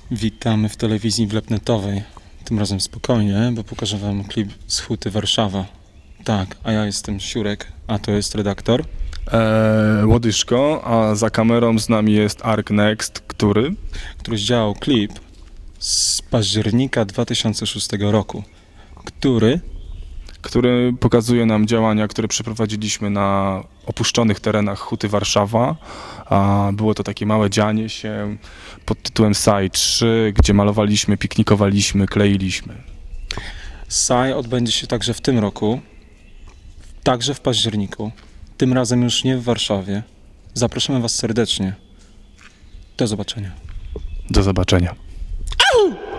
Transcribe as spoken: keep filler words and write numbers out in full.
Witamy w telewizji wlepnetowej. Tym razem spokojnie, bo pokażę wam klip z Huty Warszawa. Tak, a ja jestem Siurek, a to jest redaktor. Eee, Łodyżko, a za kamerą z nami jest Ark Next, który... który zdziałał klip z października dwa tysiące szóstego roku, który który pokazuje nam działania, które przeprowadziliśmy na opuszczonych terenach Huty Warszawa. A było to takie małe dzianie się pod tytułem Saj trzy, gdzie malowaliśmy, piknikowaliśmy, kleiliśmy. Saj odbędzie się także w tym roku, także w październiku, tym razem już nie w Warszawie. Zapraszamy was serdecznie. Do zobaczenia. Do zobaczenia. Au!